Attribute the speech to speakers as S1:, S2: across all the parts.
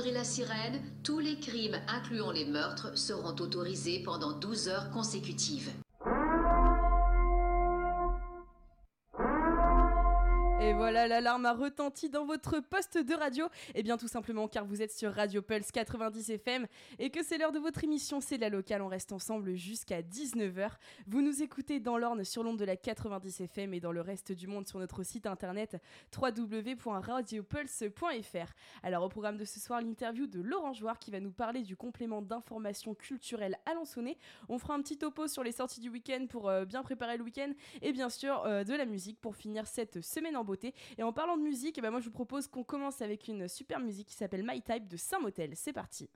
S1: tirer la sirène, tous les crimes, incluant les meurtres, seront autorisés pendant 12 heures consécutives.
S2: Et voilà, l'alarme a retenti dans votre poste de radio. Eh bien tout simplement car vous êtes sur Radio Pulse 90 FM et que c'est l'heure de votre émission C'est la locale. On reste ensemble jusqu'à 19h. Vous nous écoutez dans l'Orne sur l'onde de la 90 FM et dans le reste du monde sur notre site internet www.radiopulse.fr. Alors au programme de ce soir, l'interview de Laurent Jouard qui va nous parler du complément d'information culturelle alençonnais. On fera un petit topo sur les sorties du week-end pour bien préparer le week-end et bien sûr de la musique pour finir cette semaine en beauté. Et en parlant de musique, moi je vous propose qu'on commence avec une super musique qui s'appelle My Type de Saint-Motel. C'est parti.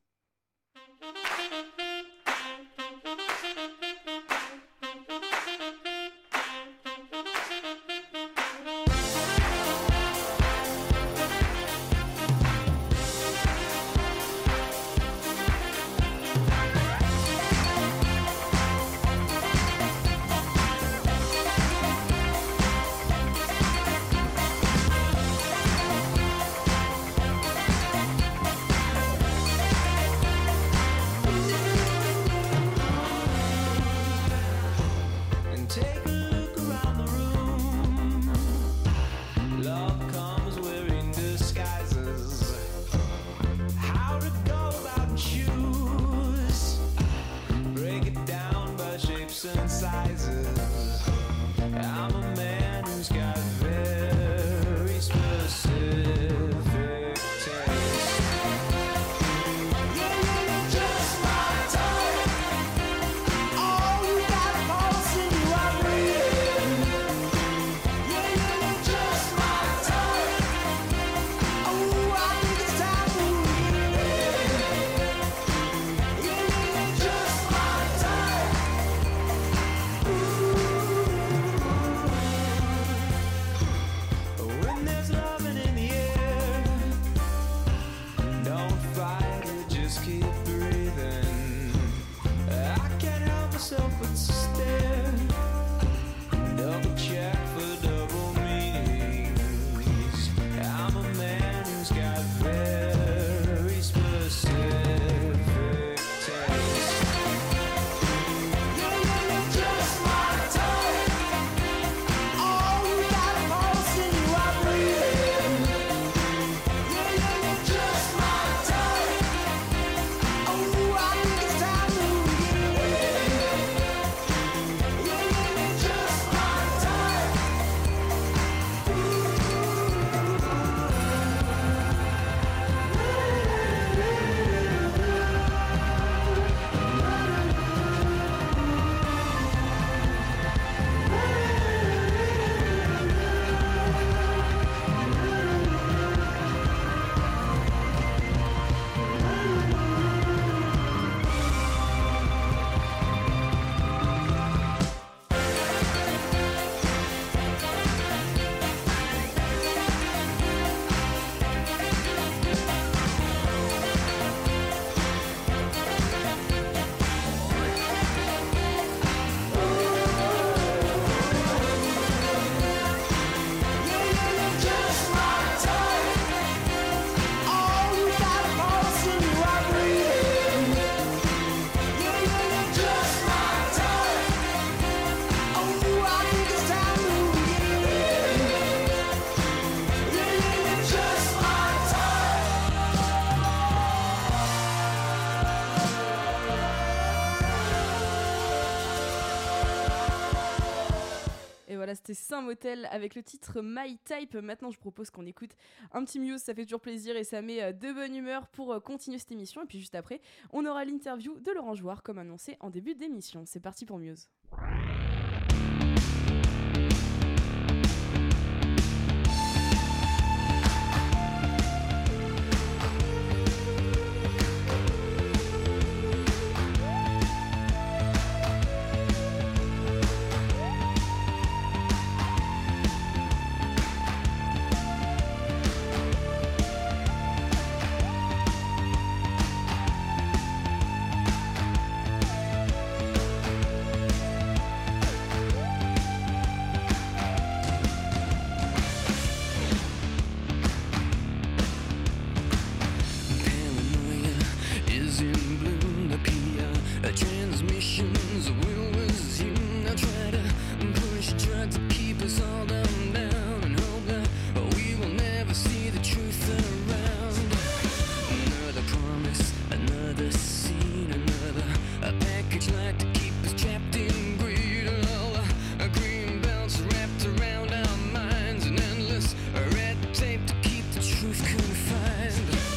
S2: C'était Saint-Motel avec le titre My Type. Maintenant je propose qu'on écoute un petit Muse, ça fait toujours plaisir et ça met de bonne humeur pour continuer cette émission. Et puis juste après, on aura l'interview de Laurent Jouard comme annoncé en début d'émission. C'est parti pour Muse.
S3: in bloom appear. Transmissions will resume. Now try to push, try to keep us all down and hope that we will never see the truth around. Another promise, another scene, another package like to keep us trapped in greed. All green belts wrapped around our minds, and endless red tape to keep the truth confined.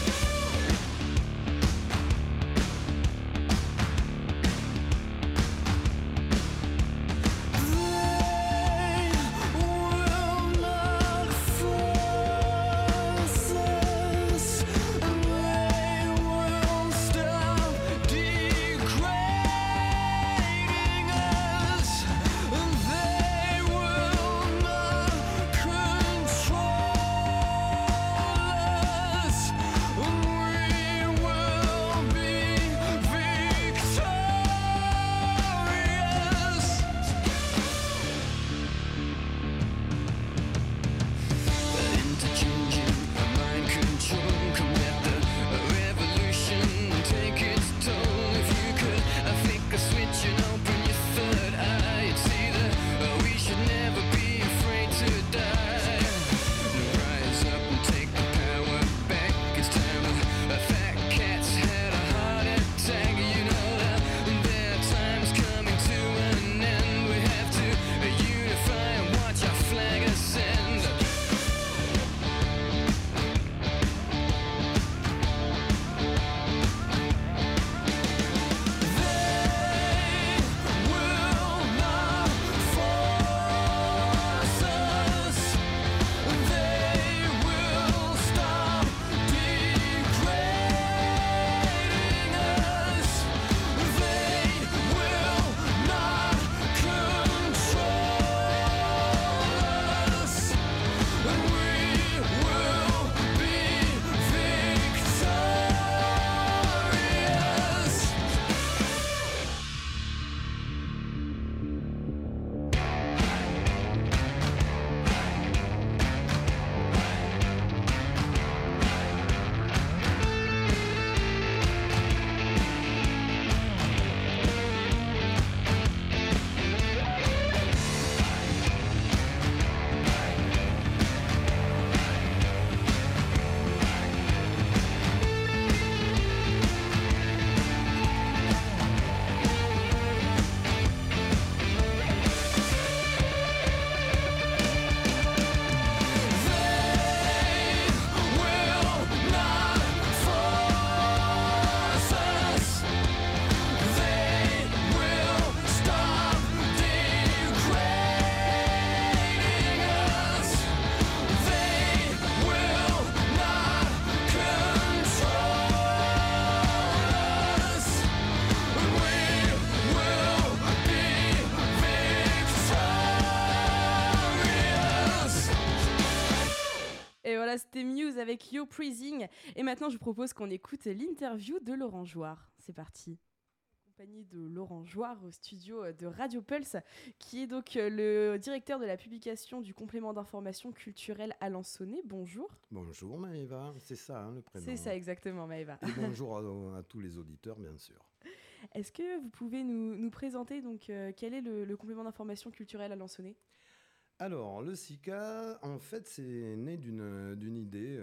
S2: C'était Muse avec Yo Praising. Et maintenant, je vous propose qu'on écoute l'interview de Laurent Jouard. C'est parti. En compagnie de Laurent Jouard au studio de Radio Pulse, qui est donc le directeur de la publication du complément d'information culturelle Alençonnais. Bonjour.
S4: Bonjour Maëva, c'est ça le prénom.
S2: C'est ça exactement Maëva.
S4: Et bonjour à tous les auditeurs bien sûr.
S2: Est-ce que vous pouvez nous présenter donc, quel est le complément d'information culturelle Alençonnais ?
S4: Alors, le SICA, en fait, c'est né d'une idée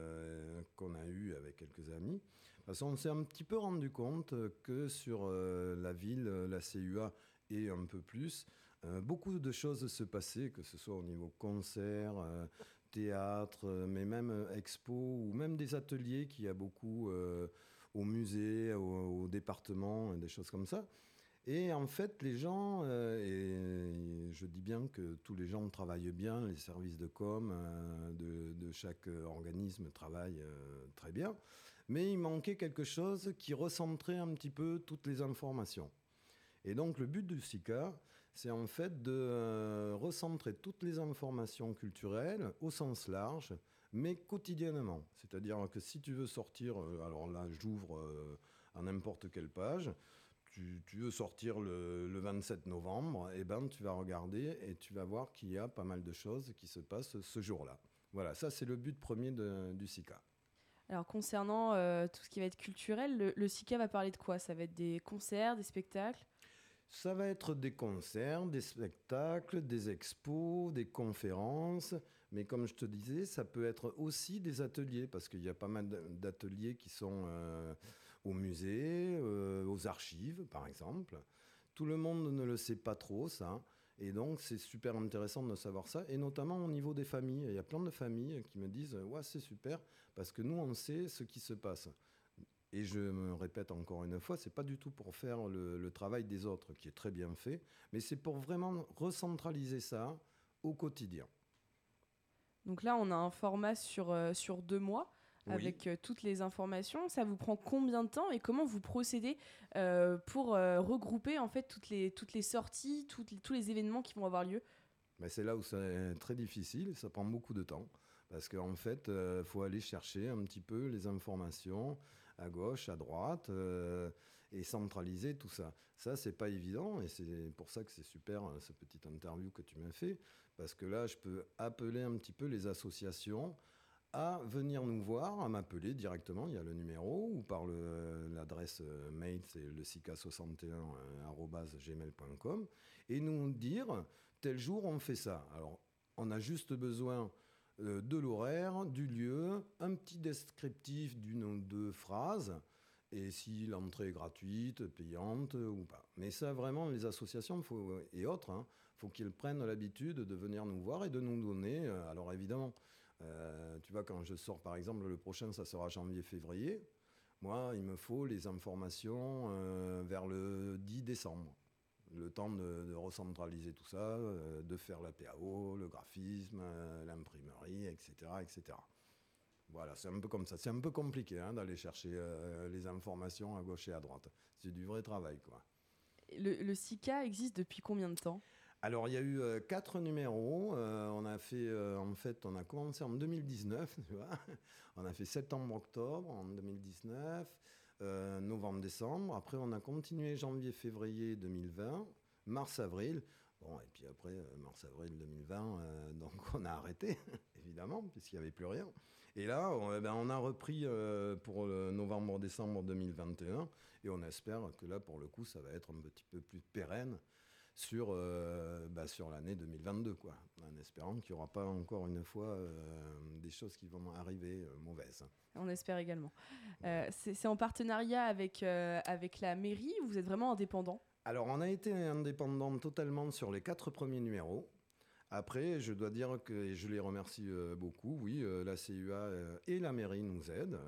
S4: qu'on a eue avec quelques amis. Parce qu'on s'est un petit peu rendu compte que sur la ville, la CUA et un peu plus, beaucoup de choses se passaient, que ce soit au niveau concert, théâtre, mais même expo ou même des ateliers qu'il y a beaucoup au musée, au département, des choses comme ça. Et en fait, les gens, et je dis bien que tous les gens travaillent bien, les services de com de chaque organisme travaillent très bien, mais il manquait quelque chose qui recentrait un petit peu toutes les informations. Et donc le but du SICA, c'est en fait de recentrer toutes les informations culturelles au sens large, mais quotidiennement. C'est-à-dire que si tu veux sortir, alors là j'ouvre à n'importe quelle page, tu veux sortir le 27 novembre, et ben tu vas regarder et tu vas voir qu'il y a pas mal de choses qui se passent ce jour-là. Voilà, ça c'est le but premier du SICA.
S2: Alors concernant tout ce qui va être culturel, le SICA va parler de quoi? Ça va être des concerts, des spectacles?
S4: Ça va être des concerts, des spectacles, des expos, des conférences, mais comme je te disais, ça peut être aussi des ateliers, parce qu'il y a pas mal d'ateliers qui sont au musée, aux archives, par exemple. Tout le monde ne le sait pas trop, ça. Et donc, c'est super intéressant de savoir ça, et notamment au niveau des familles. Il y a plein de familles qui me disent « Ouais, c'est super, parce que nous, on sait ce qui se passe. » Et je me répète encore une fois, c'est pas du tout pour faire le travail des autres, qui est très bien fait, mais c'est pour vraiment recentraliser ça au quotidien.
S2: Donc là, on a un format sur 2 mois
S4: Oui.
S2: avec toutes les informations. Ça vous prend combien de temps et comment vous procédez pour regrouper en fait toutes les sorties, tous les événements qui vont avoir lieu?
S4: Mais c'est là où c'est très difficile, ça prend beaucoup de temps. Parce qu'en fait, il faut aller chercher un petit peu les informations à gauche, à droite, et centraliser tout ça. Ça, c'est pas évident, et c'est pour ça que c'est super, ce petit interview que tu m'as fait, parce que là, je peux appeler un petit peu les associations à venir nous voir, à m'appeler directement, il y a le numéro, ou par l'adresse mail, c'est le sica61@gmail.com, et nous dire, tel jour, on fait ça. Alors, on a juste besoin de l'horaire, du lieu, un petit descriptif d'une ou deux phrases, et si l'entrée est gratuite, payante ou pas. Mais ça, vraiment, les associations et autres, faut qu'ils prennent l'habitude de venir nous voir et de nous donner. Alors évidemment, tu vois, quand je sors, par exemple, le prochain, ça sera janvier-février. Moi, il me faut les informations vers le 10 décembre. Le temps de recentraliser tout ça, de faire la PAO, le graphisme, l'imprimerie, etc., etc. Voilà, c'est un peu comme ça. C'est un peu compliqué d'aller chercher les informations à gauche et à droite. C'est du vrai travail, quoi.
S2: Le SICA existe depuis combien de temps?
S4: Alors, il y a eu 4 numéros. On a fait, on a commencé en 2019, tu vois. On a fait septembre-octobre en 2019, novembre-décembre. Après, on a continué janvier-février 2020, mars-avril. Bon, et puis après, mars-avril 2020, donc on a arrêté, évidemment, puisqu'il n'y avait plus rien. Et là, on a repris pour novembre-décembre 2021, et on espère que là, pour le coup, ça va être un petit peu plus pérenne sur l'année 2022, quoi. En espérant qu'il n'y aura pas encore une fois des choses qui vont arriver mauvaises.
S2: On espère également. C'est en partenariat avec la mairie ou vous êtes vraiment indépendant?
S4: Alors, on a été indépendant totalement sur les 4 premiers numéros. Après, je dois dire que, et je les remercie beaucoup, oui, la CUA et la mairie nous aident,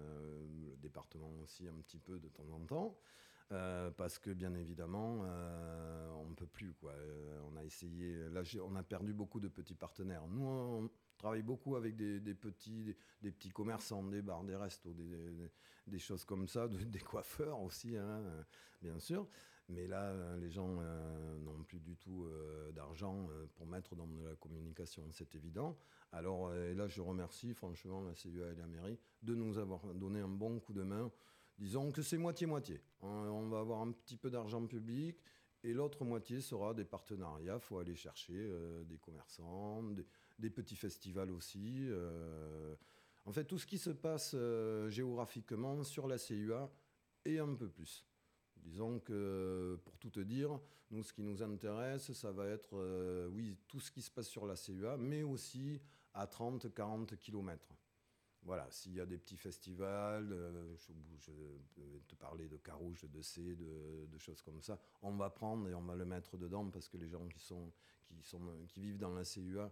S4: le département aussi un petit peu de temps en temps. Parce que bien évidemment, on ne peut plus, quoi. On a essayé, là on a perdu beaucoup de petits partenaires. Nous, on travaille beaucoup avec des petits commerçants, des bars, des restos, des choses comme ça, des coiffeurs aussi, bien sûr. Mais là, les gens n'ont plus du tout d'argent pour mettre dans de la communication, c'est évident. Alors là, je remercie franchement la CUA et la mairie de nous avoir donné un bon coup de main. Disons que c'est moitié-moitié. On va avoir un petit peu d'argent public et l'autre moitié sera des partenariats. Il faut aller chercher des commerçants, des petits festivals aussi. En fait, tout ce qui se passe géographiquement sur la CUA et un peu plus. Disons que, pour tout te dire, nous, ce qui nous intéresse, ça va être, oui, tout ce qui se passe sur la CUA, mais aussi à 30-40 kilomètres. Voilà, s'il y a des petits festivals, je vais te parler de Carouge, de C, de choses comme ça, on va prendre et on va le mettre dedans parce que les gens qui vivent dans la CUA,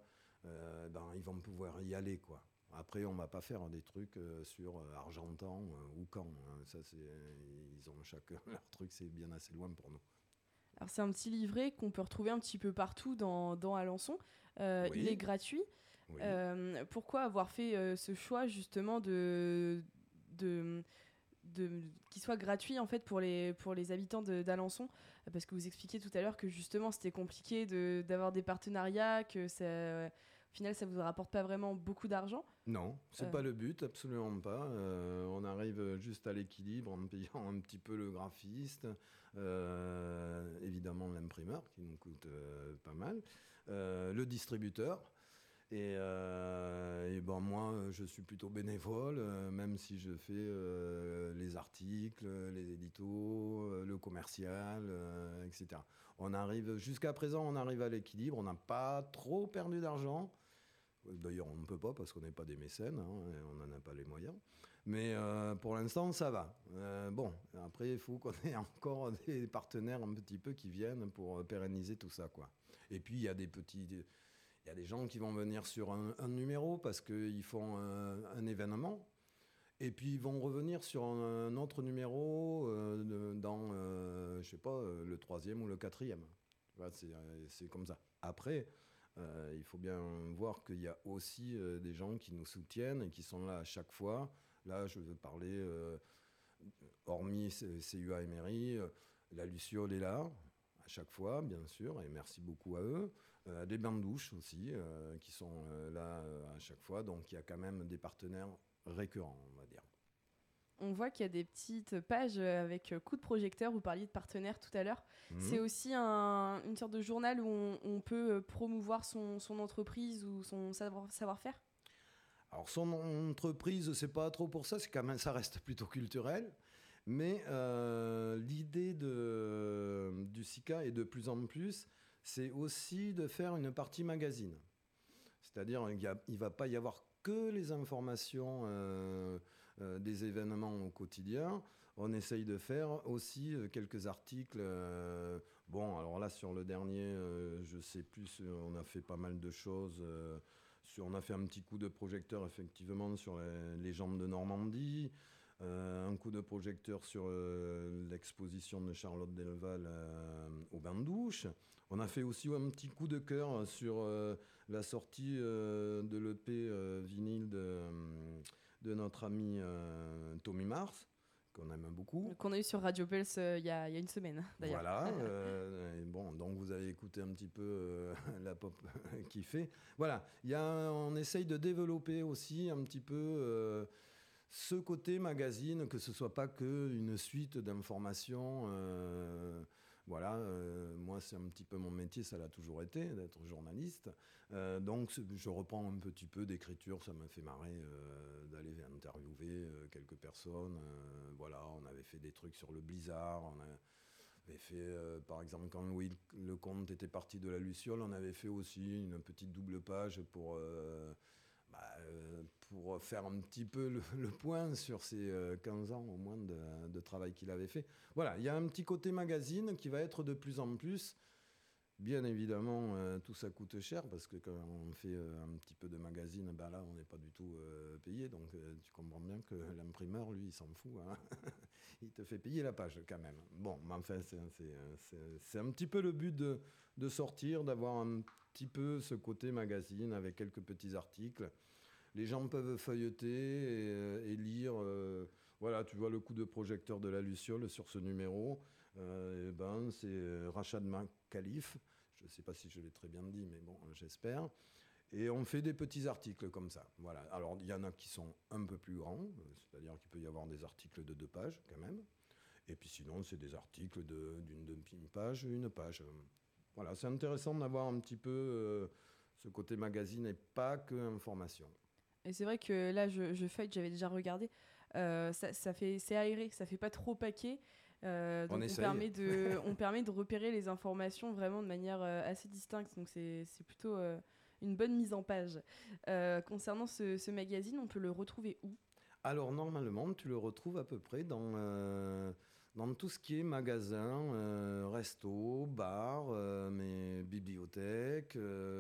S4: ils vont pouvoir y aller, quoi. Après, on va pas faire des trucs sur Argentan ou Caen. Ça, ils ont chacun leur truc, c'est bien assez loin pour nous.
S2: Alors c'est un petit livret qu'on peut retrouver un petit peu partout dans Alençon.
S4: Oui.
S2: Il est gratuit.
S4: Oui.
S2: Pourquoi avoir fait ce choix justement de qu'il soit gratuit en fait pour les habitants d'Alençon, parce que vous expliquiez tout à l'heure que justement c'était compliqué d'avoir des partenariats, que ça, au final ça vous rapporte pas vraiment beaucoup d'argent.
S4: Non, c'est pas le but, absolument pas. On arrive juste à l'équilibre en payant un petit peu le graphiste, évidemment l'imprimeur qui nous coûte pas mal, le distributeur. Et ben moi, je suis plutôt bénévole, même si je fais les articles, les éditos, le commercial, etc. Jusqu'à présent, on arrive à l'équilibre. On n'a pas trop perdu d'argent. D'ailleurs, on ne peut pas parce qu'on n'est pas des mécènes, et on n'en a pas les moyens. Mais pour l'instant, ça va. Bon, après, il faut qu'on ait encore des partenaires un petit peu qui viennent pour pérenniser tout ça, quoi. Et puis, il y a des gens qui vont venir sur un numéro parce qu'ils font un événement. Et puis, ils vont revenir sur un autre numéro dans, je sais pas, le 3e ou le 4e. Voilà, c'est comme ça. Après, il faut bien voir qu'il y a aussi des gens qui nous soutiennent et qui sont là à chaque fois. Là, je veux parler, hormis CUA et mairie, la Luciole est là à chaque fois, bien sûr, et merci beaucoup à eux. Des bains de douche aussi, qui sont là à chaque fois. Donc, il y a quand même des partenaires récurrents, on va dire.
S2: On voit qu'il y a des petites pages avec coup de projecteur. Vous parliez de partenaires tout à l'heure. C'est aussi une sorte de journal où on peut promouvoir son entreprise ou son savoir-faire.
S4: Alors, son entreprise, c'est pas trop pour ça. C'est quand même, ça reste plutôt culturel. Mais l'idée du SICA, et de plus en plus, c'est aussi de faire une partie magazine. C'est-à-dire qu'il ne va pas y avoir que les informations des événements au quotidien. On essaye de faire aussi quelques articles. Bon, alors là, sur le dernier, je ne sais plus, on a fait pas mal de choses. On a fait un petit coup de projecteur, effectivement, sur les légendes de Normandie. Un coup de projecteur sur l'exposition de Charlotte Delval au bain de douche. On a fait aussi un petit coup de cœur sur la sortie de l'EP vinyle de notre ami Tommy Mars, qu'on aime beaucoup.
S2: Qu'on a eu sur Radio Pulse il y a une semaine, d'ailleurs.
S4: Voilà. Et bon, donc vous avez écouté un petit peu la pop qu'il fait. Voilà. On essaye de développer aussi un petit peu ce côté magazine, que ce ne soit pas qu'une suite d'informations. Voilà, moi c'est un petit peu mon métier, ça l'a toujours été, d'être journaliste. Donc je reprends un petit peu d'écriture, ça m'a fait marrer d'aller interviewer quelques personnes. Voilà, on avait fait des trucs sur le blizzard, on avait fait, par exemple, quand Louis Lecomte était parti de la Luciole, on avait fait aussi une petite double page pour faire un petit peu le point sur ces 15 ans au moins de travail qu'il avait fait. Voilà, il y a un petit côté magazine qui va être de plus en plus. Bien évidemment, tout ça coûte cher parce que quand on fait un petit peu de magazine, ben là, on n'est pas du tout payé. Donc, tu comprends bien que l'imprimeur, lui, il s'en fout. Hein. Il te fait payer la page quand même. Bon, mais enfin, c'est un petit peu le but de sortir, d'avoir un petit peu ce côté magazine avec quelques petits articles. Les gens peuvent feuilleter et lire. Voilà, tu vois le coup de projecteur de la Luciole sur ce numéro. C'est Rachad Khalif. Je ne sais pas si je l'ai très bien dit, mais bon, j'espère. Et on fait des petits articles comme ça. Voilà. Alors, il y en a qui sont un peu plus grands, c'est-à-dire qu'il peut y avoir des articles de 2 pages quand même. Et puis sinon, c'est des articles d'une page, une page. Voilà, c'est intéressant d'avoir un petit peu ce côté magazine et pas que information.
S2: Et c'est vrai que là, je feuille, j'avais déjà regardé. C'est aéré, ça fait pas trop paquet. Donc on permet de repérer les informations vraiment de manière assez distincte. Donc c'est plutôt une bonne mise en page. Concernant ce magazine, on peut le retrouver où ?
S4: Alors normalement, tu le retrouves à peu près dans tout ce qui est magasin, resto, bar, mais bibliothèque.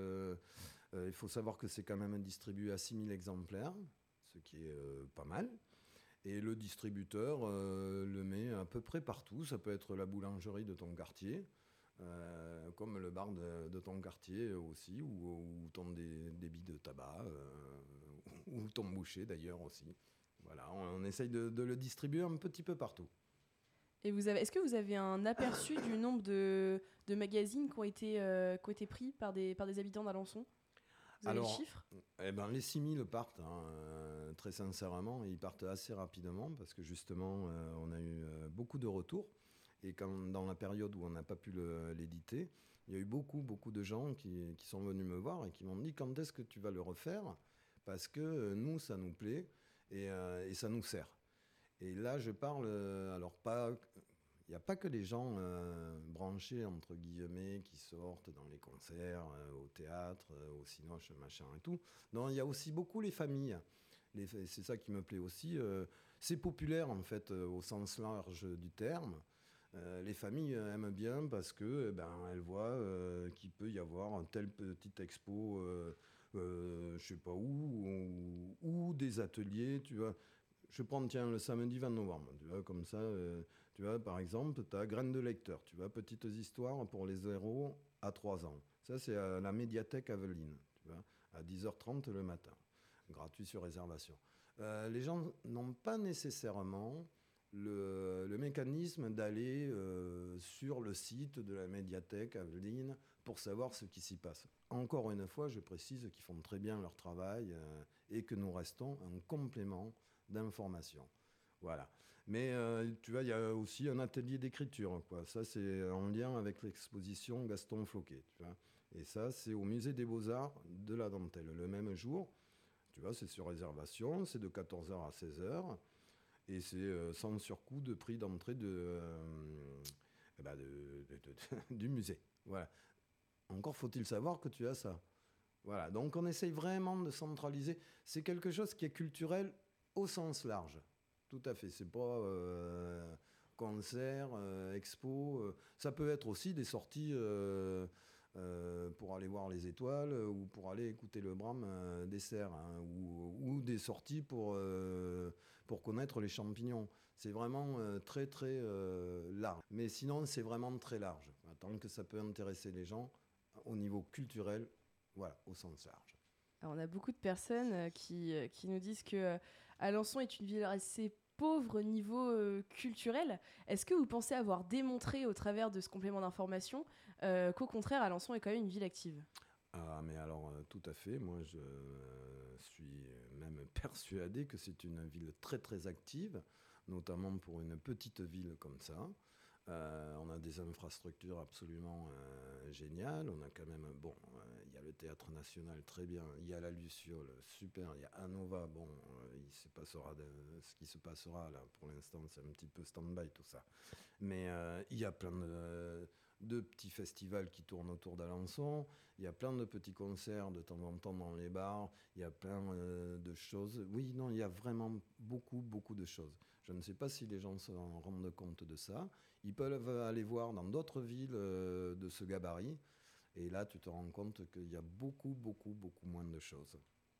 S4: Il faut savoir que c'est quand même distribué à 6000 exemplaires, ce qui est pas mal. Et le distributeur le met à peu près partout. Ça peut être la boulangerie de ton quartier, comme le bar de ton quartier aussi, ou ton débit de tabac, ou ton boucher d'ailleurs aussi. Voilà, on essaye de le distribuer un petit peu partout.
S2: Et est-ce que vous avez un aperçu du nombre de magazines qui ont été pris par des habitants d'Alençon ? Vous avez le chiffre ?
S4: Les 6000 partent, très sincèrement, ils partent assez rapidement parce que justement, on a eu beaucoup de retours. Et dans la période où on n'a pas pu l'éditer, il y a eu beaucoup de gens qui sont venus me voir et qui m'ont dit quand est-ce que tu vas le refaire ? Parce que nous, ça nous plaît et ça nous sert. Et là, je parle, alors pas... Il n'y a pas que les gens branchés, entre guillemets, qui sortent dans les concerts, au théâtre, au cinoche, machin et tout. Non, il y a aussi beaucoup les familles. C'est ça qui me plaît aussi. C'est populaire, en fait, au sens large du terme. Les familles aiment bien parce que elles voient qu'il peut y avoir un tel petite expo, je sais pas où, ou des ateliers, tu vois. Je prends, tiens, le samedi 20 novembre, tu vois, comme ça, tu vois, par exemple, tu as Graines de lecteur, tu vois, petites histoires pour les 0 à 3 ans. Ça, c'est à la médiathèque Aveline, tu vois, à 10h30 le matin, gratuit sur réservation. Les gens n'ont pas nécessairement le mécanisme d'aller sur le site de la médiathèque Aveline pour savoir ce qui s'y passe. Encore une fois, je précise qu'ils font très bien leur travail et que nous restons un complément d'information. Voilà. Mais tu vois, il y a aussi un atelier d'écriture, quoi. Ça, c'est en lien avec l'exposition Gaston Floquet, tu vois. Et ça, c'est au Musée des Beaux-Arts de la Dentelle, le même jour. Tu vois, c'est sur réservation, c'est de 14h à 16h. Et c'est sans surcoût de prix d'entrée du musée. Voilà. Encore faut-il savoir que tu as ça. Voilà. Donc on essaye vraiment de centraliser. C'est quelque chose qui est culturel au sens large. Tout à fait. C'est pas concert, expo. Ça peut être aussi des sorties pour aller voir les étoiles ou pour aller écouter le Brahms des cerfs, hein, ou des sorties pour connaître les champignons. C'est vraiment très large. Mais sinon, c'est vraiment très large. Tant que ça peut intéresser les gens au niveau culturel, voilà, au sens large.
S2: Alors, on a beaucoup de personnes qui nous disent que Alençon est une ville assez pauvre au niveau culturel. Est-ce que vous pensez avoir démontré au travers de ce complément d'information qu'au contraire, Alençon est quand même une ville active ?
S4: Ah, mais alors, tout à fait. Moi, je suis même persuadé que c'est une ville très active, notamment pour une petite ville comme ça. On a des infrastructures absolument géniales. On a quand même, il y a le Théâtre National, très bien. Il y a la Luciole, super. Il y a Anova, il se passera ce qui se passera là. Pour l'instant, c'est un petit peu stand-by tout ça. Mais il y a plein de petits festivals qui tournent autour d'Alençon. Il y a plein de petits concerts de temps en temps dans les bars. Il y a plein de choses. Oui, non, il y a vraiment beaucoup de choses. Je ne sais pas si les gens se rendent compte de ça. Ils peuvent aller voir dans d'autres villes de ce gabarit. Et là, tu te rends compte qu'il y a beaucoup moins de choses.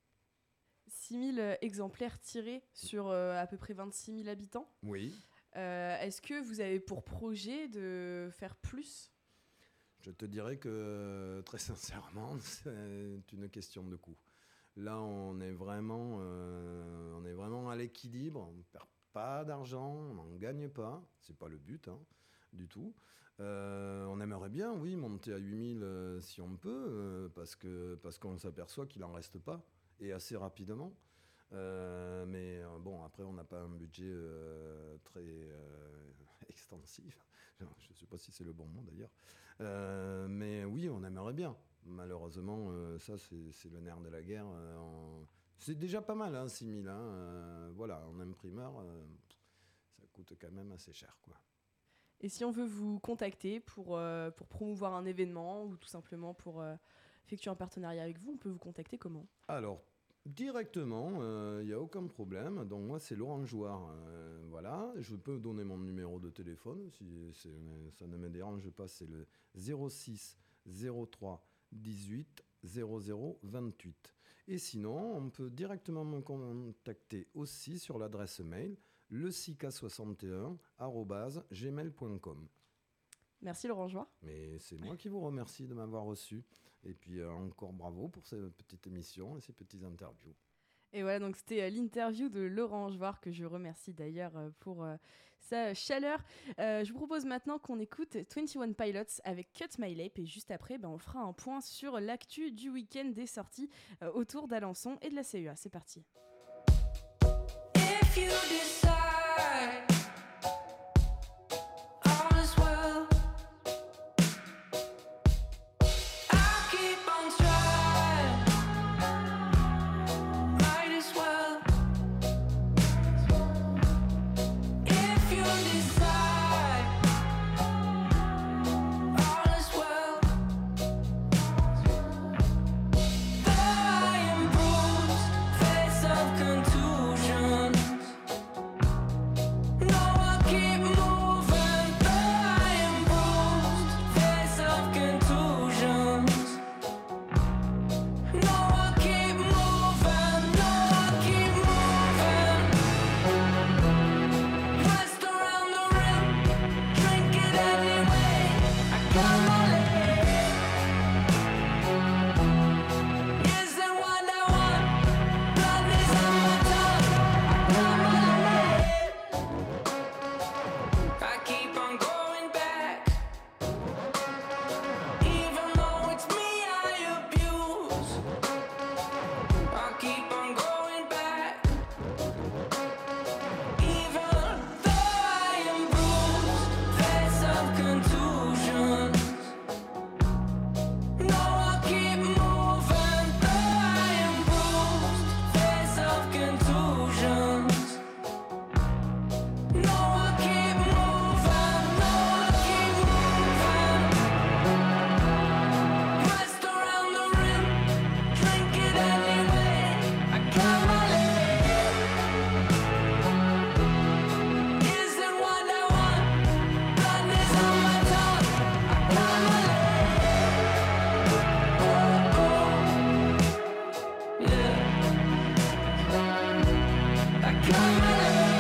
S2: 6 000 exemplaires tirés sur à peu près 26 000 habitants.
S4: Oui.
S2: Est-ce que vous avez pour projet de faire plus ?
S4: Je te dirais que, très sincèrement, c'est une question de coût. Là, on est vraiment à l'équilibre. On ne perd pas d'argent, on n'en gagne pas. Ce n'est pas le but, hein, du tout. On aimerait bien, oui, monter à 8 000 si on peut, parce qu'on s'aperçoit qu'il n'en reste pas, et assez rapidement. Mais après, on n'a pas un budget très extensif. Je ne sais pas si c'est le bon mot d'ailleurs. Mais oui, on aimerait bien. Malheureusement, ça, c'est le nerf de la guerre. C'est déjà pas mal, hein, 6 000. Voilà, en imprimeur, ça coûte quand même assez cher, quoi.
S2: Et si on veut vous contacter pour promouvoir un événement ou tout simplement pour effectuer un partenariat avec vous, on peut vous contacter comment ?
S4: Alors, directement, il n'y a aucun problème. Donc moi, c'est Laurent Jouard. Voilà, je peux donner mon numéro de téléphone si ça ne me dérange pas. C'est le 06 03 18 00 28. Et sinon, on peut directement me contacter aussi sur l'adresse mail lesica61@gmail.com.
S2: Merci Laurent Jouard.
S4: Mais c'est moi qui vous remercie de m'avoir reçu. Et puis encore bravo pour cette petite émission et ces petites interviews.
S2: Et voilà, donc c'était l'interview de Laurent Jouard, que je remercie d'ailleurs pour sa chaleur. Je vous propose maintenant qu'on écoute 21 Pilots avec Cut My Lip, et juste après, on fera un point sur l'actu du week-end des sorties autour d'Alençon et de la CEA. C'est parti.
S5: If you decide all is
S3: I keep on going back, even though it's me I abuse. I keep on going back, even though I am bruised, face of contusions. No, I'll keep moving, though I am bruised, face of contusions. No, I'll keep moving, no, I'll keep moving. Rest around the rim, drink it anyway. I got my leg. Is it what I want? Blood is on my tongue. I got my leg. Oh, oh, yeah. I got my leg.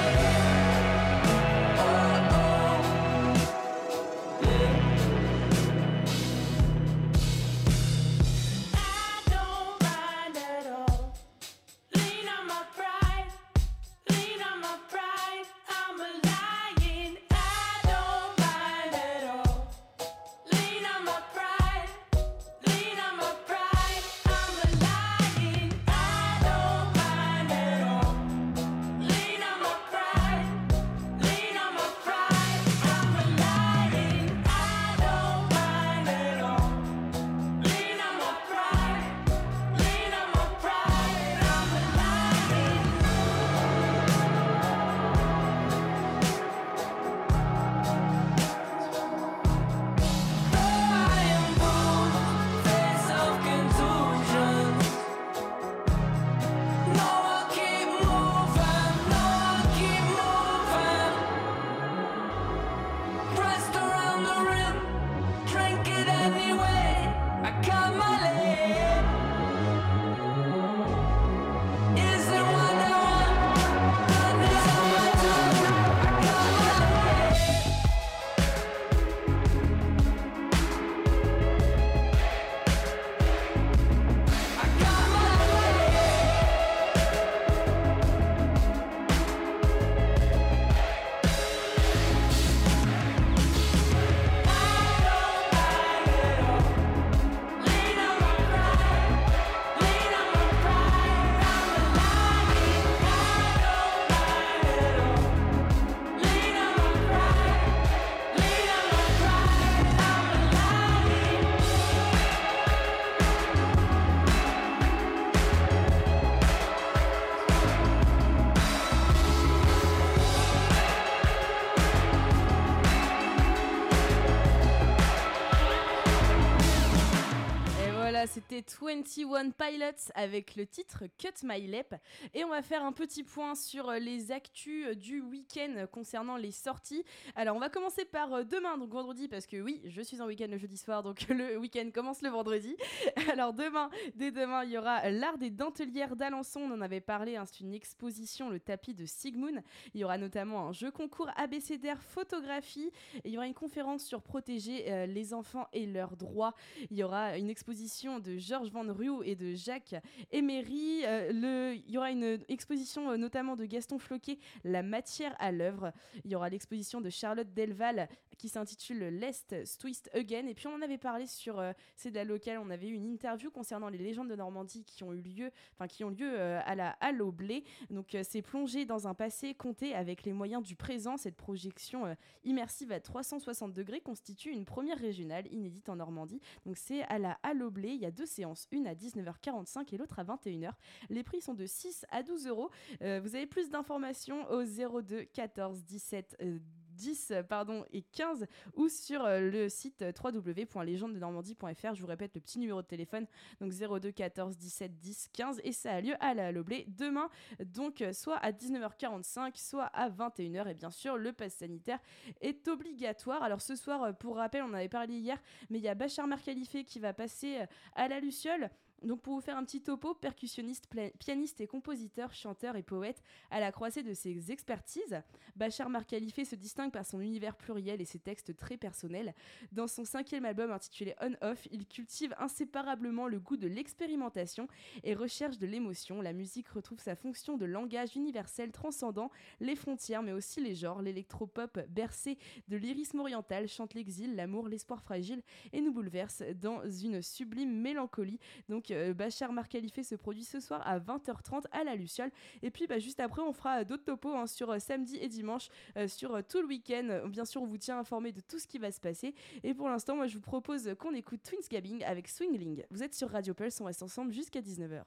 S3: I don't mind at all. Lean on my pride, lean on my pride. I'm a lion. I don't mind at all. Lean on my pride, lean on my pride. I'm a lion. I don't mind at all. Lean on my pride, lean on my pride. I'm a lion. I don't mind at all. Lean on my pride, lean on my pride. I'm a lion. Though I am bruised, face of contusions. No, I'll keep moving, no, I'll keep moving. Pressed around the rim, drink it anyway. I got my leg. Is it what I want? Blood is on my tongue. I got my leg. I got my leg. Lean on my pride, lean on my pride. I'm a lion. I don't mind at all. Lean on my pride, lean on my pride. I'm a lion.
S2: Et voilà, c'était 21 Pilots avec le titre Cut My Lip. Et on va faire un petit point sur les actus du week-end concernant les sorties. Alors, on va commencer par demain, donc vendredi, parce que oui, je suis en week-end le jeudi soir, donc le week-end commence le vendredi. Alors, dès demain, il y aura l'art des dentelières d'Alençon. On en avait parlé, hein, c'est une exposition, le tapis de Sigmund. Il y aura notamment un jeu concours abécédaire photographie. Et il y aura une conférence sur protéger les enfants et leurs droits. Il y aura une exposition de Georges Van Rieu et de Jacques Emery. Il y aura une exposition notamment de Gaston Floquet, La matière à l'œuvre. Il y aura l'exposition de Charlotte Delval qui s'intitule L'Est Twist Again. Et puis on en avait parlé sur C'est de la locale. On avait eu une interview concernant les légendes de Normandie qui ont lieu à la Halle au Blé. Donc c'est plongé dans un passé compté avec les moyens du présent. Cette projection immersive à 360 degrés constitue une première régionale inédite en Normandie. Donc c'est à la Halle au Blé. Il y a 2 séances, une à 19h45 et l'autre à 21h. Les prix sont de 6 à 12 euros. Vous avez plus d'informations au 02 14 17 10 et 15 ou sur le site www.legendedenormandie.fr. Je vous répète le petit numéro de téléphone, donc 02 14 17 10 15, et ça a lieu à la Halle au Blé demain, donc soit à 19h45 soit à 21h. Et bien sûr le pass sanitaire est obligatoire. Alors ce soir, pour rappel, on avait parlé hier, mais il y a Bachar Mer Khalife qui va passer à la Luciole. Donc pour vous faire un petit topo, percussionniste, pianiste et compositeur, chanteur et poète à la croisée de ses expertises, Bachar Mar Khalifa se distingue par son univers pluriel et ses textes très personnels. Dans son 5e album intitulé On Off, il cultive inséparablement le goût de l'expérimentation et recherche de l'émotion. La musique retrouve sa fonction de langage universel transcendant les frontières mais aussi les genres. L'électropop bercé de lyrisme oriental chante l'exil, l'amour, l'espoir fragile et nous bouleverse dans une sublime mélancolie. Donc Bachar Mar Khalifa se produit ce soir à 20h30 à la Luciole. Et puis juste après, on fera d'autres topos sur samedi et dimanche, sur tout le week-end. Bien sûr, on vous tient informé de tout ce qui va se passer. Et pour l'instant, moi, je vous propose qu'on écoute Twins Gabbing avec Swingling. Vous êtes sur Radio Pulse, on reste ensemble jusqu'à 19h.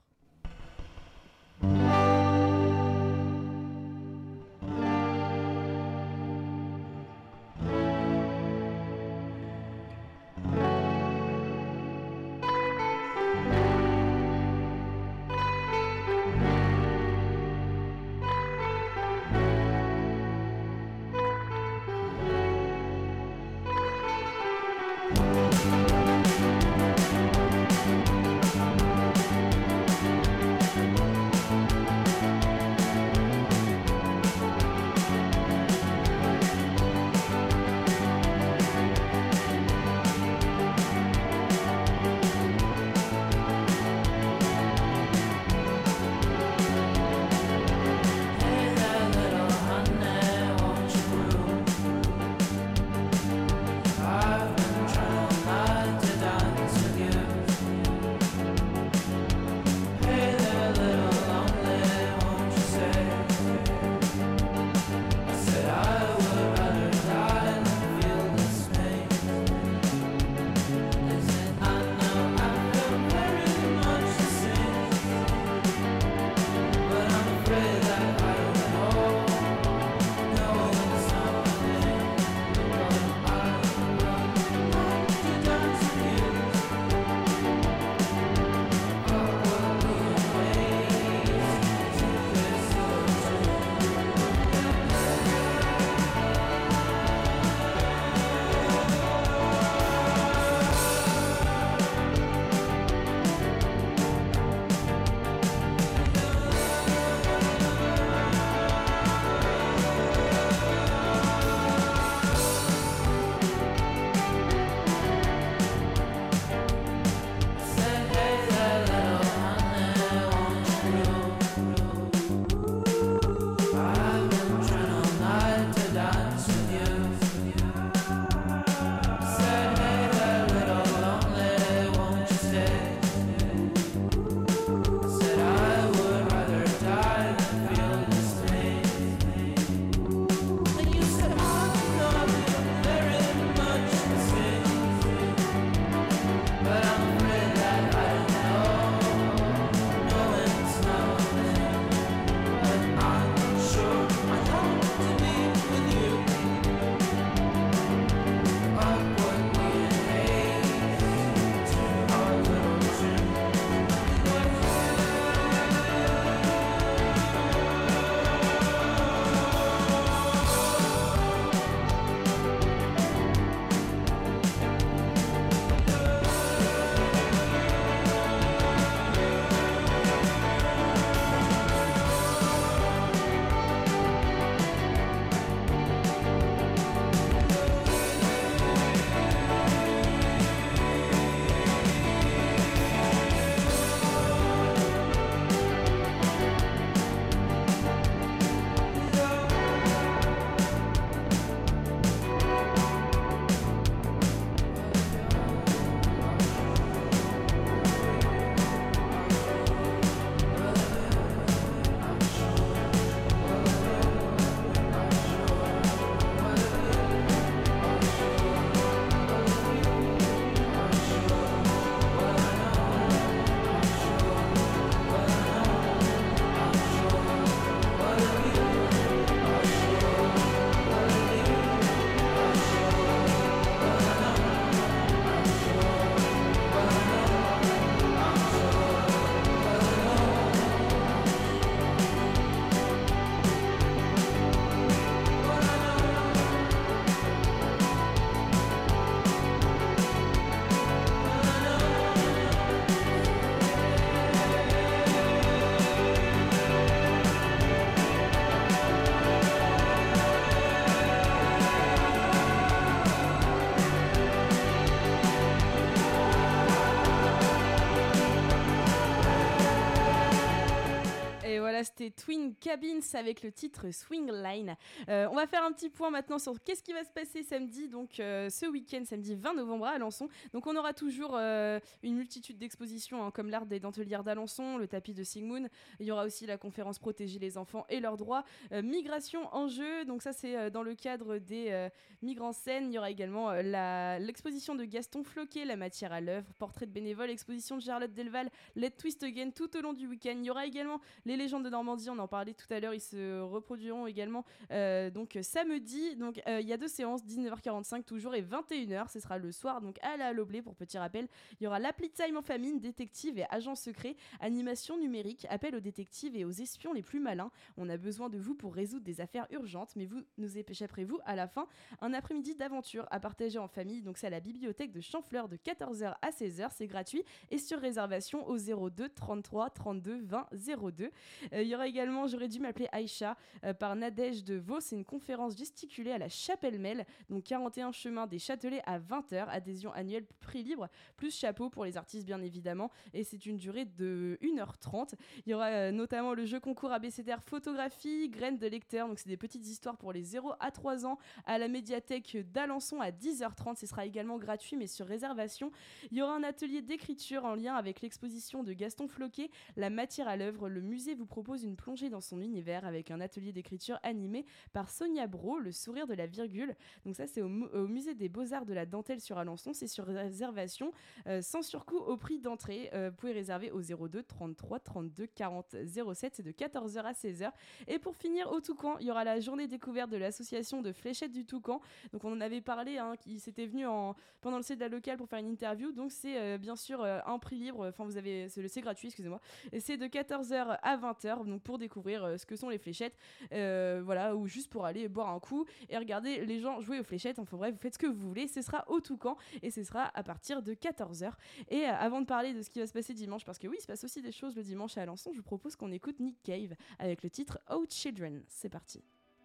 S2: c'était Twin Cabins avec le titre Swing Line. On va faire un petit point maintenant sur qu'est-ce qui va se passer samedi, donc ce week-end, samedi 20 novembre à Alençon. Donc on aura toujours une multitude d'expositions, comme l'art des dentelières d'Alençon, le tapis de Sigmund. Il y aura aussi la conférence Protéger les enfants et leurs droits, migration en jeu. Donc ça c'est dans le cadre des migrants scènes. Il y aura également l'exposition de Gaston Floquet, La matière à l'œuvre, portrait de bénévoles, exposition de Charlotte Delval, Let Twist Again tout au long du week-end. Il y aura également les légendes de Normandie, on en parlait tout à l'heure, ils se reproduiront également donc samedi. Donc il y a 2 séances, 19h45 toujours et 21h, ce sera le soir donc à la Loblé pour petit rappel. Il y aura l'appli Time en famille, détective et agent secret, animation numérique, appel aux détectives et aux espions les plus malins. On a besoin de vous pour résoudre des affaires urgentes, mais vous nous échapperez-vous à la fin. Un après-midi d'aventure à partager en famille, donc c'est à la bibliothèque de Champfleur de 14h à 16h, c'est gratuit et sur réservation au 02 33 32 20 02. Il y aura également J'aurais dû m'appeler Aïcha par Nadège de Vaux, c'est une conférence gesticulée à la Chapelle-Mel, donc 41 chemin des Châtelets à 20h, adhésion annuelle, prix libre, plus chapeau pour les artistes bien évidemment, et c'est une durée de 1h30. Il y aura notamment le jeu concours abécédaire photographie, graines de lecteur, donc c'est des petites histoires pour les 0 à 3 ans à la médiathèque d'Alençon à 10h30, ce sera également gratuit mais sur réservation. Il y aura un atelier d'écriture en lien avec l'exposition de Gaston Floquet, La matière à l'œuvre. Le musée vous propose une plongée dans son univers avec un atelier d'écriture animé par Sonia Bro, Le sourire de la virgule. Donc ça c'est au musée des Beaux-Arts de la Dentelle sur Alençon, c'est sur réservation sans surcoût au prix d'entrée. Vous pouvez réserver au 02 33 32 40 07, c'est de 14h à 16h. Et pour finir au Toucan, il y aura la journée découverte de l'association de Fléchettes du Toucan. Donc on en avait parlé, qui s'était venu pendant le CEDA local pour faire une interview. Donc c'est bien sûr un prix libre, enfin c'est gratuit, excusez-moi. Et c'est de 14h à 20h, donc pour découvrir ce que sont les fléchettes, voilà, ou juste pour aller boire un coup et regarder les gens jouer aux fléchettes. Enfin bref, vous faites ce que vous voulez, ce sera au Toucan et ce sera à partir de 14h. Et avant de parler de ce qui va se passer dimanche, parce que oui, il se passe aussi des choses le dimanche à Alençon, je vous propose qu'on écoute Nick Cave avec le titre Oh Children. C'est parti.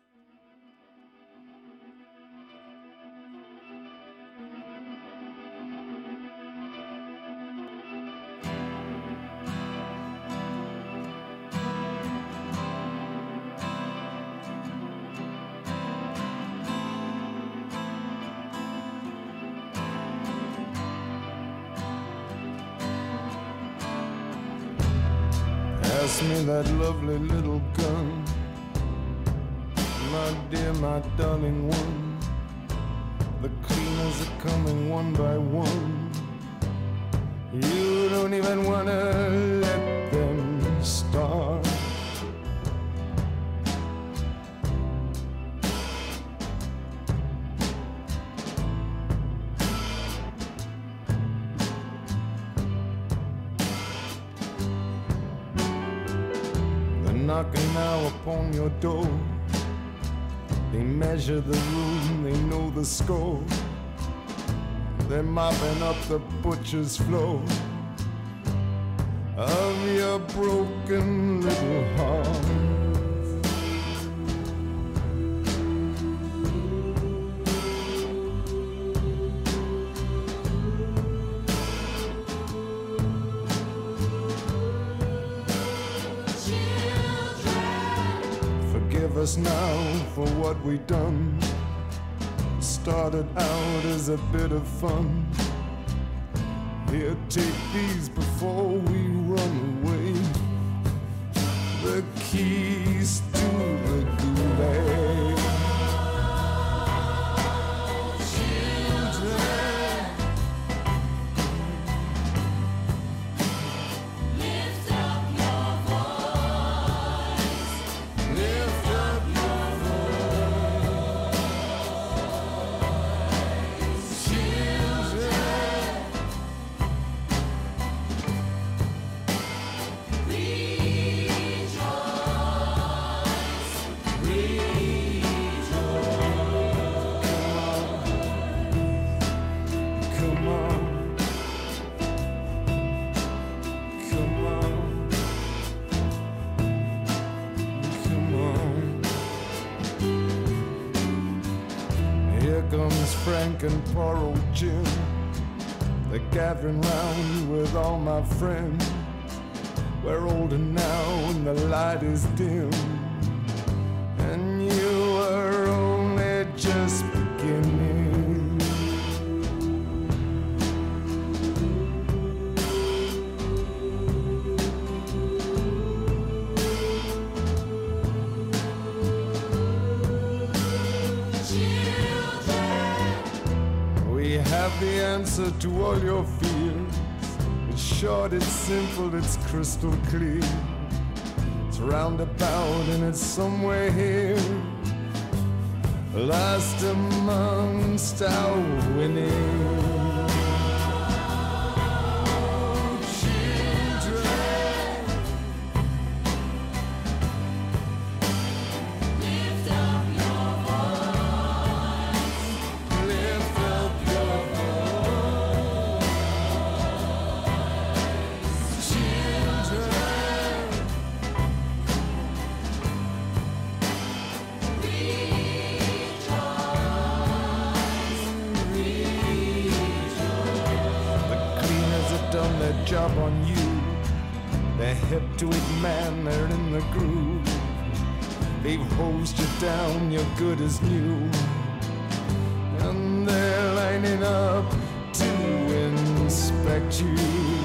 S5: Pass me that lovely little gun, my dear, my darling one. The cleaners are coming one by one. You don't even wanna let them start. Knocking now upon your door. They measure the room, they know the score. They're mopping up the butcher's floor of your broken little heart. Us now for what we done. Started out as a bit of fun. Here, take these before we run away. The keys to the gulag. Frank and poor old Jim, they're gathering round with all my friends. We're older now and the light is dim, and you were only just beginning. We have the answer to all your fears. It's short, it's simple, it's crystal clear. It's roundabout and it's somewhere here, last amongst our winning. Job on you. They're hip to it, man, they're in the groove. They've hosed you down, you're good as new. And they're lining up to inspect you.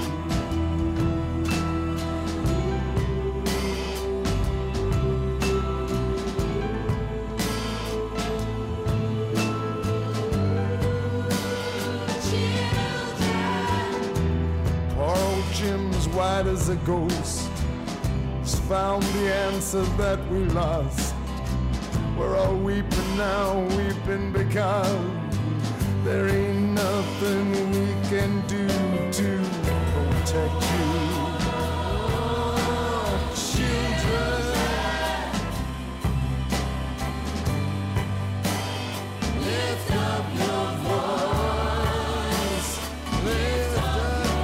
S5: White as a ghost has found the answer that we lost. We're all weeping now, weeping because there ain't nothing we can do to protect you. Children, lift up your voice. Lift up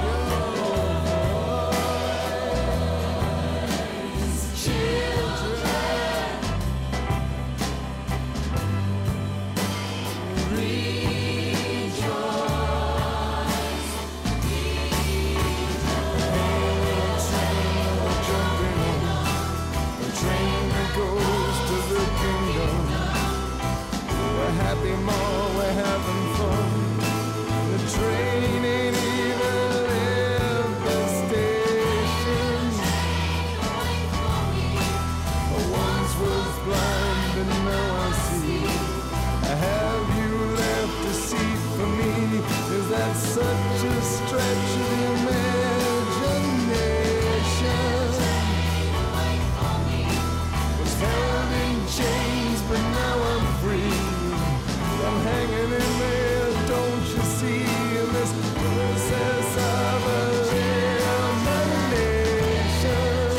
S5: such a stretch of imagination. Was held in chains, but now I'm free. I'm hanging in there, don't you see? In this process of elimination.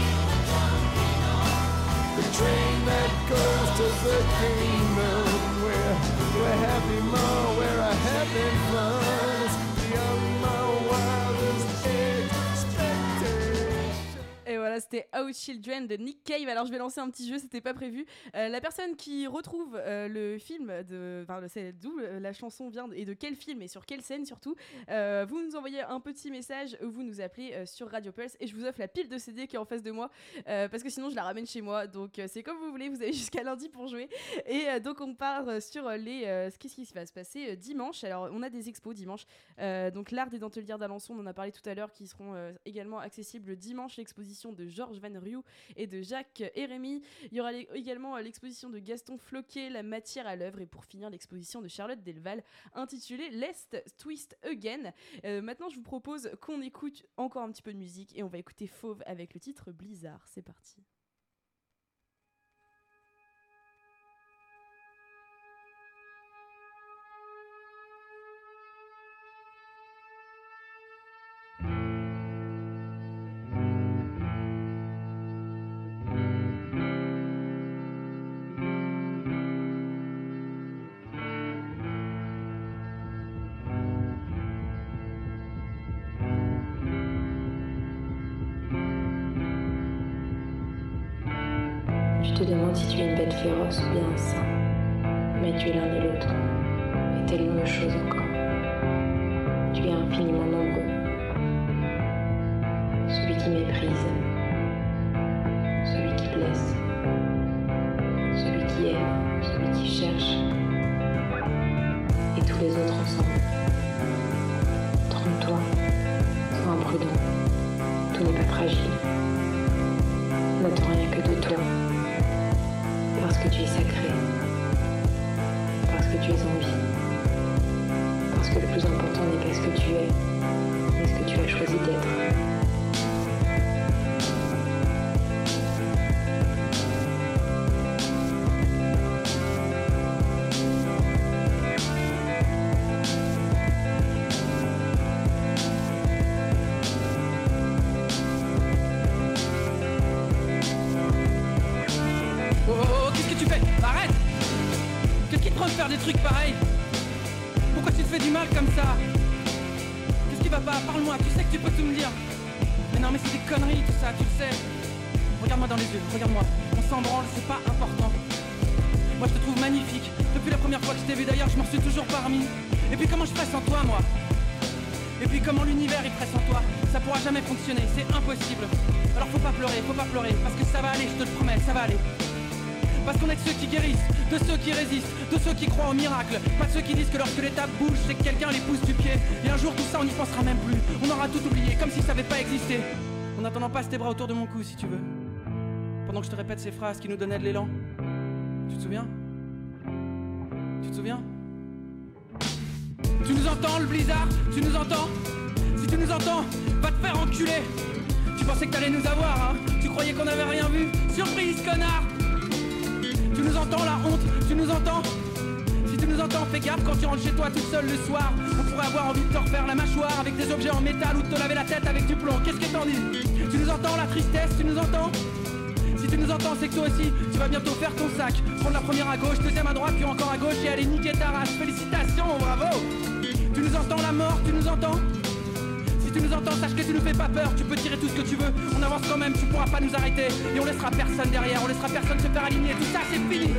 S5: The train that goes to the kingdom, where we're happy more, where I haven't fun.
S2: C'était Our Children de Nick Cave. Alors je vais lancer un petit jeu, c'était pas prévu. La personne qui retrouve le film, c'est d'où la chanson vient et de quel film et sur quelle scène surtout, vous nous envoyez un petit message, vous nous appelez sur Radio Pulse et je vous offre la pile de CD qui est en face de moi parce que sinon je la ramène chez moi. Donc c'est comme vous voulez, vous avez jusqu'à lundi pour jouer. Et donc on part sur qu'est-ce qui va se passer dimanche. Alors on a des expos dimanche. Donc l'art des dentelières d'Alençon, on en a parlé tout à l'heure, qui seront également accessibles dimanche. L'exposition de Georges Van Riou et de Jacques Hérémy. Il y aura également l'exposition de Gaston Floquet, La matière à l'œuvre, et pour finir l'exposition de Charlotte Delval intitulée Let's Twist Again. Maintenant je vous propose qu'on écoute encore un petit peu de musique et on va écouter Fauve avec le titre Blizzard. C'est parti.
S6: Je te demande si tu es une bête féroce ou bien un saint. Mais tu es l'un et l'autre, et tellement de choses encore. Tu es infiniment nombreux. Celui qui méprise, celui qui blesse, celui qui aime, celui qui cherche, et tous les autres ensemble. Trompe-toi, sois imprudent, tout n'est pas fragile. N'attends rien que de toi, parce que tu es sacré, parce que tu es en vie, parce que le plus important n'est pas ce que tu es, mais ce que tu as choisi d'être.
S7: Faire des trucs pareils. Pourquoi tu te fais du mal comme ça? Qu'est-ce qui va pas? Parle-moi, tu sais que tu peux tout me dire. Mais non mais c'est des conneries tout ça, tu le sais. Regarde-moi dans les yeux, regarde-moi. On s'en branle, c'est pas important. Moi je te trouve magnifique. Depuis la première fois que je t'ai vu d'ailleurs, je m'en suis toujours pas remis. Et puis comment je ferais sans toi moi? Et puis comment l'univers il ferait sans toi? Ça pourra jamais fonctionner, c'est impossible. Alors faut pas pleurer, parce que ça va aller, je te le promets, ça va aller. Parce qu'on est de ceux qui guérissent, de ceux qui résistent, de ceux qui croient au miracle. Pas de ceux qui disent que lorsque les tables bougent, c'est que quelqu'un les pousse du pied. Et un jour tout ça on n'y pensera même plus. On aura tout oublié, comme si ça n'avait pas existé. En attendant, passe tes bras autour de mon cou si tu veux. Pendant que je te répète ces phrases qui nous donnaient de l'élan. Tu te souviens? Tu te souviens? Tu nous entends le blizzard? Tu nous entends? Si tu nous entends, va te faire enculer. Tu pensais que t'allais nous avoir, hein? Tu croyais qu'on avait rien vu? Surprise, connard! Tu nous entends la honte, tu nous entends? Si tu nous entends, fais gaffe quand tu rentres chez toi toute seule le soir. On pourrait avoir envie de te refaire la mâchoire avec des objets en métal ou de te laver la tête avec du plomb. Qu'est-ce que t'en dis? Tu nous entends la tristesse, tu nous entends? Si tu nous entends, c'est que toi aussi, tu vas bientôt faire ton sac. Prendre la première à gauche, deuxième à droite, puis encore à gauche et aller niquer ta race. Félicitations, bravo! Tu nous entends la mort, tu nous entends? Si tu nous entends, sache que tu nous fais pas peur, tu peux tirer tout ce que tu veux, on avance quand même, tu pourras pas nous arrêter. Et on laissera personne derrière, on laissera personne se faire aligner, tout ça c'est fini.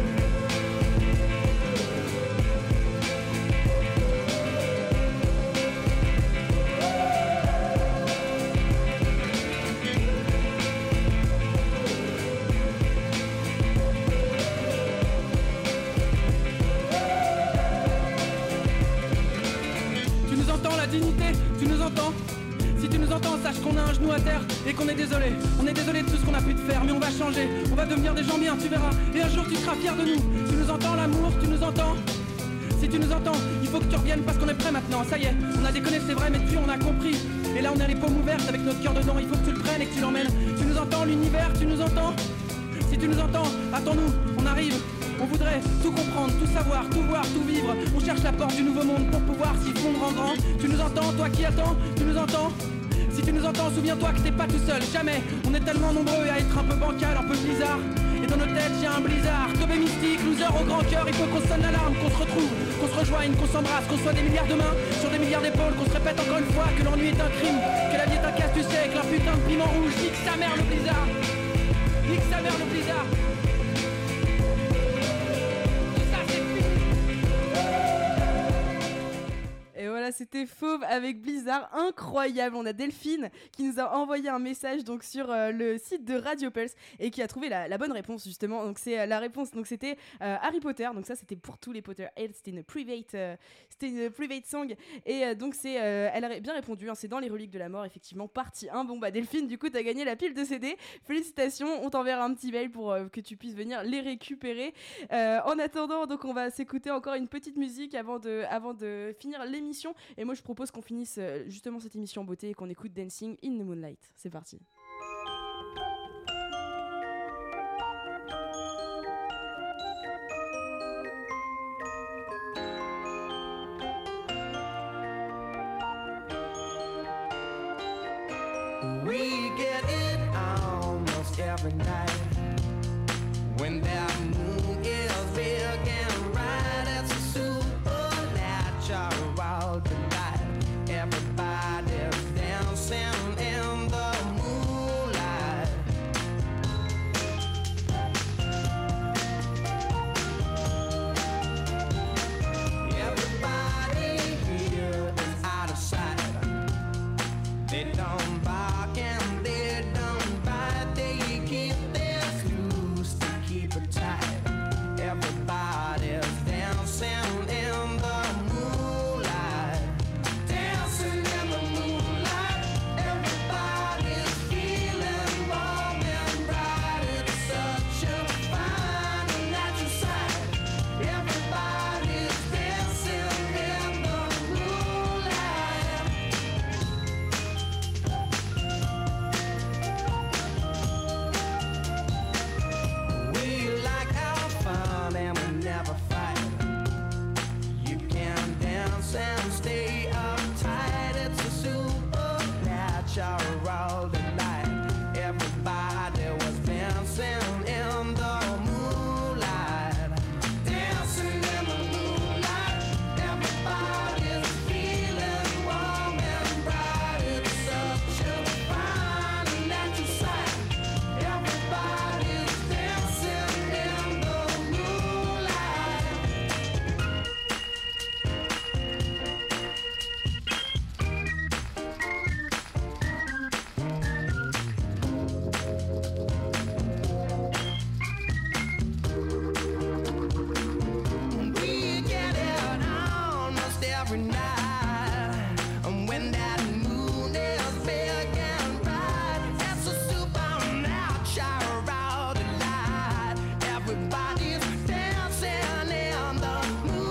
S7: Tu nous entends la dignité, tu nous entends? Si tu nous entends, sache qu'on a un genou à terre et qu'on est désolé. On est désolé de tout ce qu'on a pu te faire, mais on va changer. On va devenir des gens bien, tu verras. Et un jour tu seras fier de nous. Tu nous entends l'amour, tu nous entends? Si tu nous entends, il faut que tu reviennes parce qu'on est prêt maintenant. Ça y est, on a déconné, c'est vrai, mais depuis on a compris. Et là on a les paumes ouvertes avec notre cœur dedans. Il faut que tu le prennes et que tu l'emmènes. Tu nous entends l'univers, tu nous entends? Si tu nous entends, attends-nous, on arrive. On voudrait tout comprendre, tout savoir, tout voir, tout vivre. On cherche la porte du nouveau monde pour pouvoir s'y fondre en grand. Tu nous entends, toi qui attends? Tu nous entends? Si tu nous entends, souviens-toi que t'es pas tout seul, jamais. On est tellement nombreux à être un peu bancal, un peu bizarre. Et dans nos têtes, y'a un blizzard. Tobé mystique, loser au grand cœur. Il faut qu'on sonne l'alarme, qu'on se retrouve, qu'on se rejoigne, qu'on s'embrasse, qu'on soit des milliards de mains sur des milliards d'épaules, qu'on se répète encore une fois que l'ennui est un crime, que la vie est un casse du siècle, un putain de piment rouge. Nique sa mère le blizzard. Nique sa mère le blizzard.
S2: Et voilà, c'était Fauve avec Blizzard, incroyable. On a Delphine qui nous a envoyé un message donc sur le site de Radio Pulse et qui a trouvé la bonne réponse justement. Donc c'est la réponse, donc c'était Harry Potter. Donc ça c'était pour tous les Potterheads, c'était une private song et donc c'est elle a bien répondu. Hein, c'est dans les reliques de la mort effectivement partie 1. Bon bah Delphine, du coup t'as gagné la pile de CD. Félicitations, on t'enverra un petit mail pour que tu puisses venir les récupérer. En attendant, donc on va s'écouter encore une petite musique avant de finir l'émission. Et moi je propose qu'on finisse justement cette émission en beauté et qu'on écoute Dancing in the Moonlight. C'est parti.
S3: We get it almost every night when that moon is big and bright. It's a supernatural delight. Everybody's dancing in the moonlight. Everybody here is out of sight. They don't bark and they dance and stay uptight. It's a supernatural delight. Everybody was dancing in the moonlight. Dancing in the moonlight. Everybody's feeling warm and bright. It's such a fine and natural sight. Everybody's dancing in the moonlight. We get it almost every night. And when that moon is big and bright, it's a supernatural delight. Everybody's dancing in the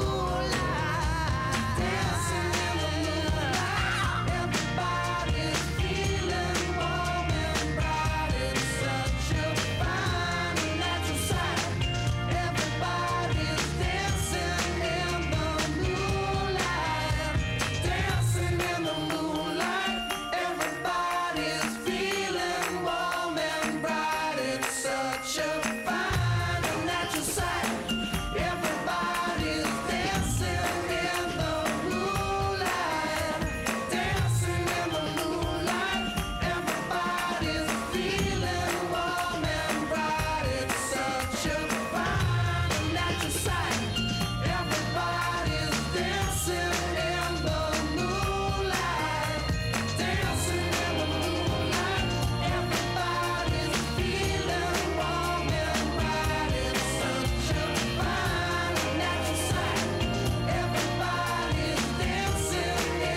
S3: moonlight. Dancing in the moonlight. Everybody's feeling warm and bright. It's such a fine and natural sight. Everybody's dancing in the moonlight. Dancing in the moonlight. Everybody's feeling warm and bright. It's such a fine and natural sight. Everybody's dancing in the moonlight. Dancing in the moonlight. Everybody's feeling warm and bright. It's such a fine and natural sight. Everybody's dancing in the moonlight. Dancing in the moonlight. Everybody's feeling warm and bright. It's such a fine and natural sight. Everybody's dancing in the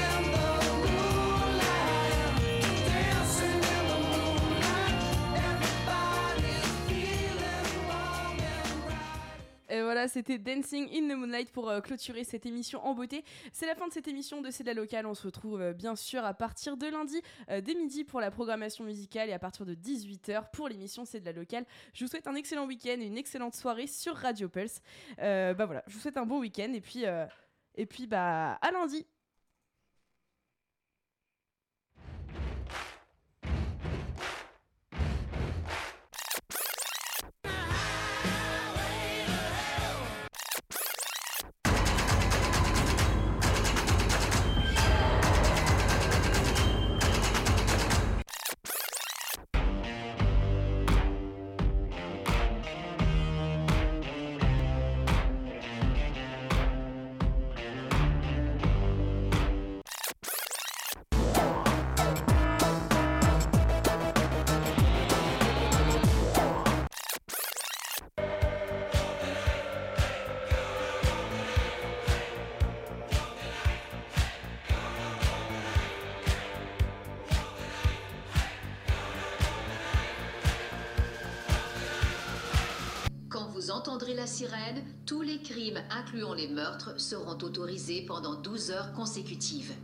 S3: moonlight. Dancing in the moonlight. Everybody's feeling warm and bright.
S2: Et voilà, c'était Dancing in the Moonlight pour clôturer cette émission en beauté. C'est la fin de cette émission de C'est de la locale. On se retrouve bien sûr à partir de lundi dès midi pour la programmation musicale et à partir de 18h pour l'émission C'est de la locale. Je vous souhaite un excellent week-end et une excellente soirée sur Radio Pulse. Bah voilà, je vous souhaite un bon week-end et puis bah à lundi.
S1: Quand vous entendrez la sirène, tous les crimes, incluant les meurtres, seront autorisés pendant 12 heures consécutives.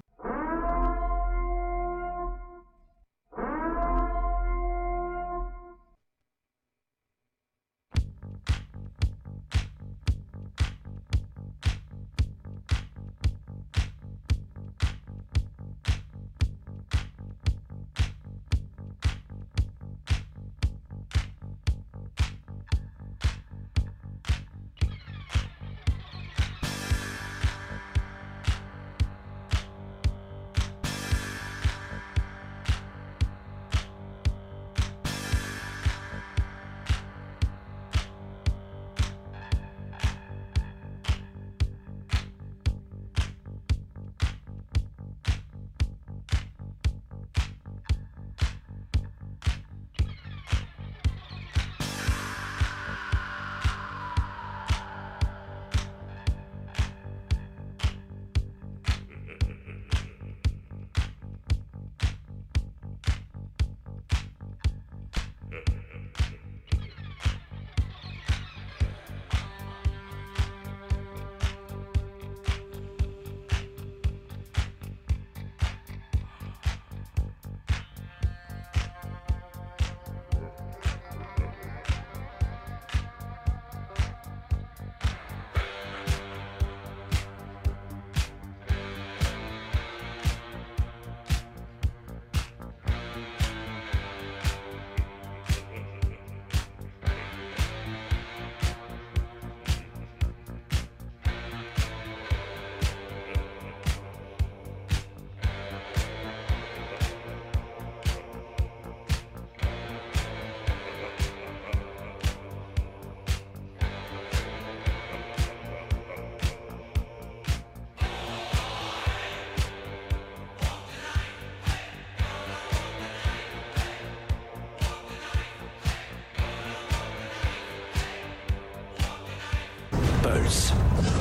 S8: Pulse.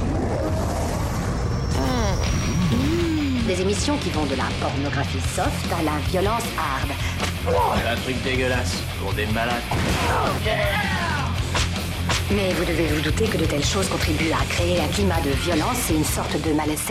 S9: Des émissions qui vont de la pornographie soft à la violence hard.
S8: Un truc dégueulasse pour des malades.
S9: Mais vous devez vous douter que de telles choses contribuent à créer un climat de violence et une sorte de malaise